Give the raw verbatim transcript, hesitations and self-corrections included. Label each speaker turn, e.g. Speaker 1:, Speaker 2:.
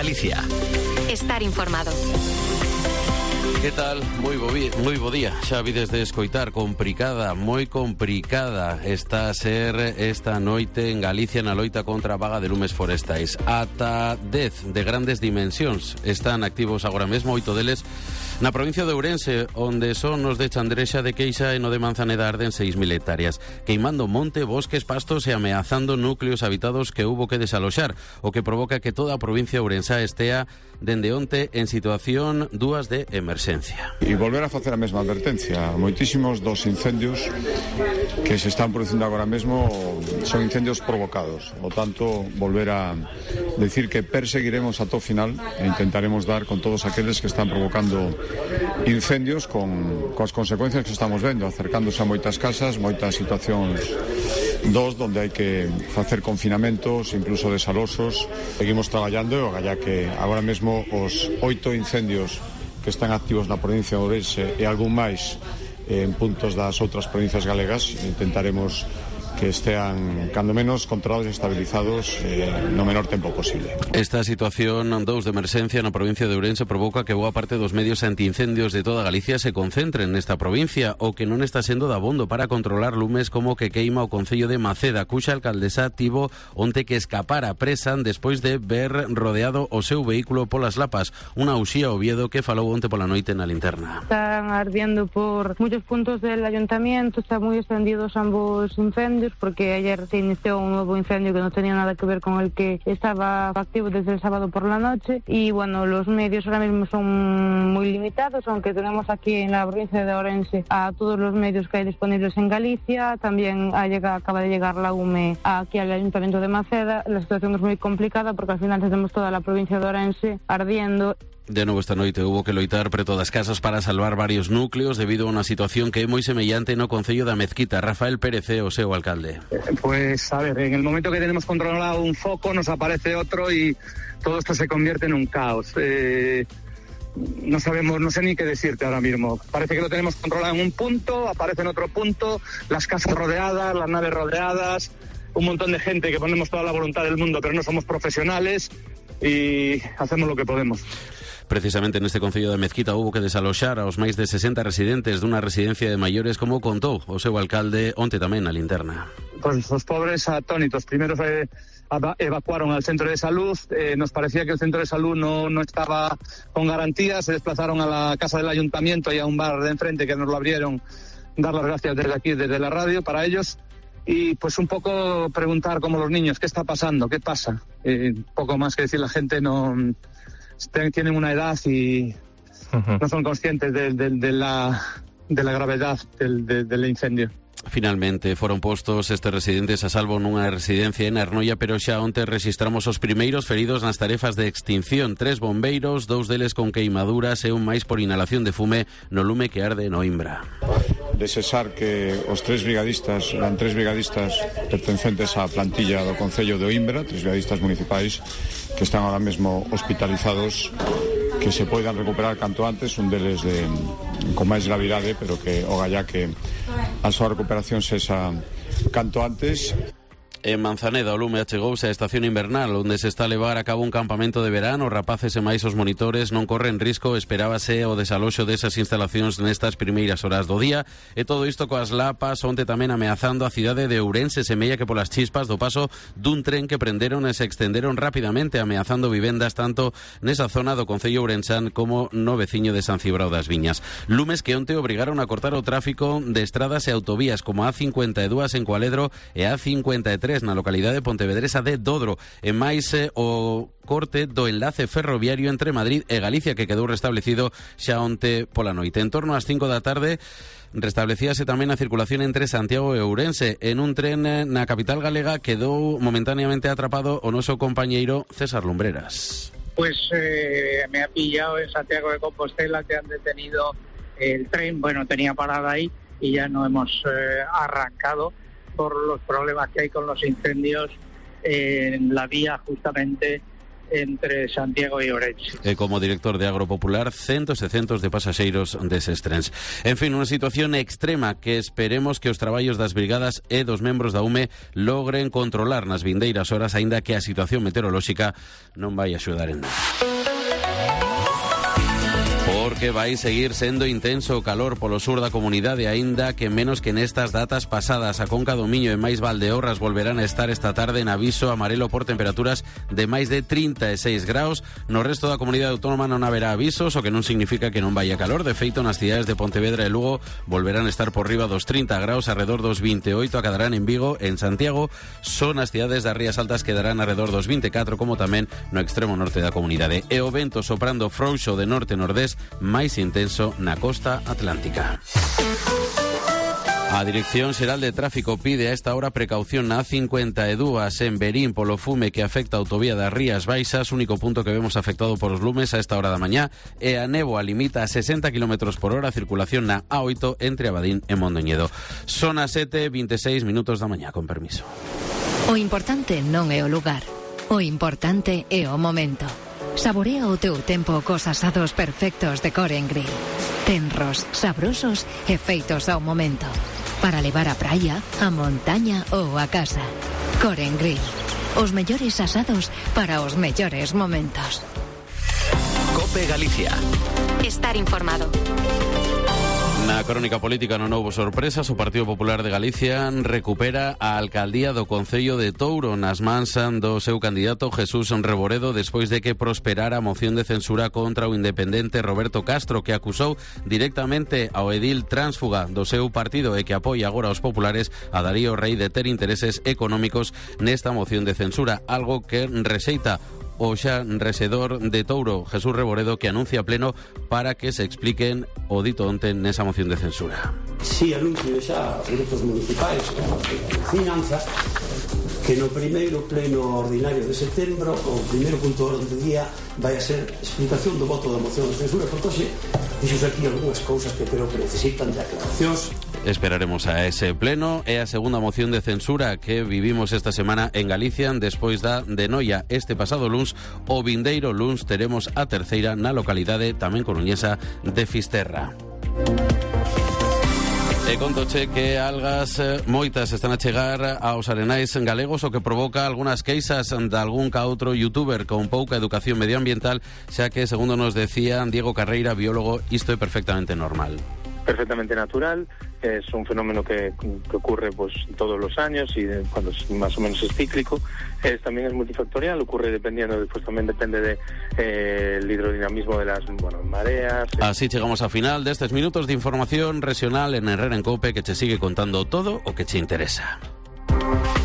Speaker 1: Galicia.
Speaker 2: Estar informado.
Speaker 3: Que tal? Moi bo, moi bo día. Xa vides de escoitar, complicada, moi complicada está a ser esta noite en Galicia na loita contra a vaga de lumes forestais. Ata dez de grandes dimensións están activos agora mesmo, oito deles na provincia de Ourense, onde son os de Chandrexa, de Queixa e no de Manzaneda arden seis mil hectáreas, queimando monte, bosques, pastos e ameazando núcleos habitados que hubo que desaloxar, o que provoca que toda a provincia ourensa estea dende onte en situación dúas de emerxencia.
Speaker 4: E volver a facer a mesma advertencia. Moitísimos dos incendios que se están producindo agora mesmo son incendios provocados. O tanto, volver a decir que perseguiremos ata o final e intentaremos dar con todos aqueles que están provocando incendios con coas consecuencias que estamos vendo, acercándose a moitas casas, moitas situacións dos donde hai que facer confinamentos, incluso desaloxos. Seguimos traballando e o galla que agora mesmo os oito incendios que están activos na provincia de Ourense e algún máis en puntos das outras provincias galegas intentaremos que estean, cando menos, controlados e estabilizados eh, no menor tempo posible.
Speaker 3: Esta situación dous de emerxencia na provincia de Ourense provoca que boa parte dos medios antiincendios de toda Galicia se concentren nesta provincia, o que non está sendo dabondo para controlar lumes como que queima o concello de Maceda, cuxa alcaldesa tivo onte que escapar a presa despois de ver rodeado o seu vehículo polas lapas. Unha Uxía Oviedo que falou onte pola noite na linterna.
Speaker 5: Están ardiendo por muchos puntos del ayuntamiento, están moi extendidos ambos incendios, porque ayer se inició un nuevo incendio que no tenía nada que ver con el que estaba activo desde el sábado por la noche. Y bueno, los medios ahora mismo son muy limitados, aunque tenemos aquí en la provincia de Ourense a todos los medios que hay disponibles en Galicia. También ha llegado, acaba de llegar la U M E aquí al ayuntamiento de Maceda. La situación es muy complicada porque al final tenemos toda la provincia de Ourense ardiendo.
Speaker 3: De novo esta noite hubo que loitar preto das casas para salvar varios núcleos debido a unha situación que é moi semellante no concello da Mezquita. Rafael Pérez é o seu alcalde.
Speaker 6: Pues a ver, en el momento que tenemos controlado un foco nos aparece otro y todo esto se convierte en un caos. Eh, no sabemos, no sé ni qué decirte ahora mismo. Parece que lo tenemos controlado en un punto, aparece en otro punto, las casas rodeadas, las naves rodeadas, un montón de gente que ponemos toda la voluntad del mundo pero no somos profesionales y hacemos lo que podemos.
Speaker 3: Precisamente neste concello de Mezquita hubo que desaloxar aos máis de sesenta residentes dunha residencia de maiores, como contou o seu alcalde onte tamén na linterna.
Speaker 6: Pues os pobres atónitos, primero se evacuaron al centro de salud, eh, nos parecía que el centro de salud no, no estaba con garantía, se desplazaron a la casa del ayuntamiento y a un bar de enfrente que nos lo abrieron, dar las gracias desde aquí, desde la radio, para ellos. Y pues un poco preguntar como los niños, ¿qué está pasando? ¿Qué pasa? Eh, poco más que decir, la gente no... tienen una edad y uh-huh. no son conscientes de, de, de, la, de la gravedad del, de, del incendio.
Speaker 3: Finalmente foron postos estes residentes a salvo nunha residencia en Arnoia, pero xa onte registramos os primeiros feridos nas tarefas de extinción. Tres bombeiros, dous deles con queimaduras e un máis por inhalación de fume no lume que arde no Imbra.
Speaker 4: De cesar que os tres brigadistas, eran tres brigadistas pertencentes á plantilla do Concello de Oimbra, tres brigadistas municipais que están ahora mesmo hospitalizados, que se poidan recuperar canto antes, un deles de, con máis gravidade, pero que o galla que a súa recuperación sexa canto antes.
Speaker 3: En Manzaneda o lume achegouse a estación invernal, onde se está a levar a cabo un campamento de verano. Rapaces e máis os monitores non corren risco, esperábase o desaloxo desas instalacións nestas primeiras horas do día, e todo isto coas lapas onte tamén ameazando a cidade de Ourense, semella que polas chispas do paso dun tren que prenderon e se extenderon rapidamente, ameazando vivendas tanto nesa zona do concello ourensán como no veciño de San Cibrao das Viñas. Lumes que onte obrigaron a cortar o tráfico de estradas e autovías como a A cincuenta e dúas en Cualedro e a A cincuenta e tres na localidade pontevedresa de Dodro, e máis eh, o corte do enlace ferroviario entre Madrid e Galicia, que quedou restablecido xa onte pola noite. En torno ás cinco da tarde restablecíase tamén a circulación entre Santiago e Ourense. En un tren na capital galega quedou momentáneamente atrapado o noso compañeiro César Lumbreras.
Speaker 7: Pues eh, me ha pillado en Santiago de Compostela, que han detenido el tren, bueno, tenía parada ahí y ya no hemos eh, arrancado por los problemas que hay con los incendios en la vía justamente entre Santiago e Ourense.
Speaker 3: E como director de Agropopular, centos e centos de pasaxeiros deses trens. En fin, unha situación extrema que esperemos que os traballos das brigadas e dos membros da U M E logren controlar nas vindeiras horas, aínda que a situación meteorolóxica non vai axudar en nada. Porque vai seguir sendo intenso o calor polo sur da comunidade, aínda que menos que nestas datas pasadas. A Conca do Miño e máis Valdeorras volverán a estar esta tarde en aviso amarelo por temperaturas de máis de trinta e seis graus. No resto da comunidade autónoma non haberá avisos, o que non significa que non vaya calor. De feito, nas cidades de Pontevedra e Lugo volverán a estar por riba dos trinta graus, arredor dos vinte e oito acadarán en Vigo. En Santiago son as cidades das Rías Altas que darán arredor dos vinte e catro, como tamén no extremo norte da comunidade. E o vento soprando frouxo de norte-nordés, máis intenso na costa atlántica. A Dirección Xeral de Tráfico pide a esta hora precaución na A cincuenta e dúas en Verín polo fume que afecta a autovía das Rías Baixas, único punto que vemos afectado por os lumes a esta hora da mañá, e a néboa limita a sesenta kilómetros por hora a circulación na A oito entre Abadín e Mondoñedo. Son as sete e vinte e seis minutos da mañá, con permiso.
Speaker 1: O importante non é o lugar, o importante é o momento. Saborea o teu tempo cos asados perfectos de Core and Grill. Tenros, sabrosos e feitos ao momento. Para levar á praia, á montaña ou á casa. Core and Grill. Os mellores asados para os mellores momentos.
Speaker 2: Cope Galicia.
Speaker 1: Estar informado.
Speaker 3: Na crónica política non houbo sorpresas. O Partido Popular de Galicia recupera a alcaldía do Concello de Touro nas mans do seu candidato Jesús Reboredo, despois de que prosperara a moción de censura contra o independente Roberto Castro, que acusou directamente ao edil tránsfuga do seu partido e que apoia agora aos populares a Darío Rei de ter intereses económicos nesta moción de censura, algo que rexeita o xa resedor de Touro, Jesús Reboredo, que anuncia pleno para que se expliquen o dito onte nesa moción de censura.
Speaker 8: Si anuncio xa grupos municipais de finanza que no primeiro pleno ordinario de setembro o primeiro punto do orden do día vai a ser explicación do voto da moción de censura, porque hoxe dixos aquí algunhas cousas que creo que necesitan de aclaracións.
Speaker 3: Esperaremos a ese pleno. É a segunda moción de censura que vivimos esta semana en Galicia despois da de Noia este pasado luns. O vindeiro luns teremos a terceira na localidade tamén coruñesa de Fisterra. E contoche que algas moitas están a chegar aos arenais galegos, o que provoca algunhas queixas de algún ca outro youtuber con pouca educación medioambiental, xa que, segundo nos decía Diego Carreira, biólogo, isto é perfectamente normal.
Speaker 9: Perfectamente natural, es un fenómeno que, que ocurre pues todos los años y de, cuando es más o menos es cíclico, es, también es multifactorial, ocurre dependiendo, después también depende de eh, el hidrodinamismo de las bueno, mareas.
Speaker 3: Así llegamos al final de estos minutos de información regional en Herrera en Cope, que te sigue contando todo o que te interesa.